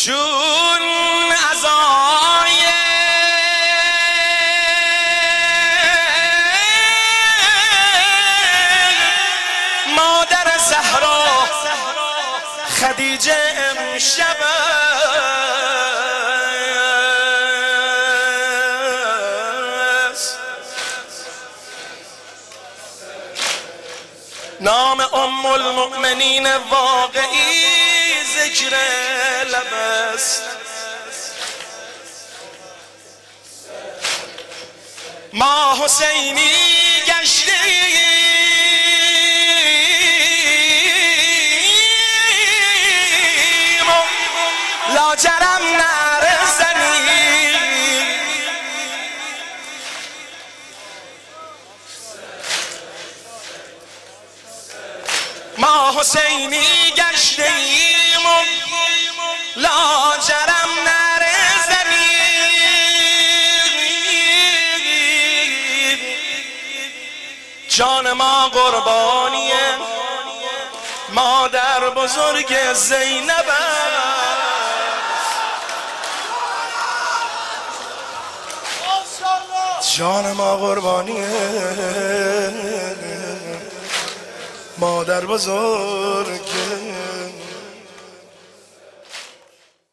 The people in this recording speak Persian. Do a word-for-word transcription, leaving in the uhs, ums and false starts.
چون عزای مادر زهرا خدیجه امشب نام ام المؤمنین واقعی ذکر لب است. ما حسینی گشتیم و لاجرم نره زنیم. ما حسینی گشتیم و لاجرم نره زنیم. جان ما قربانیه مادر بزرگ زینب است. جان ما قربانیه مادر بزرگ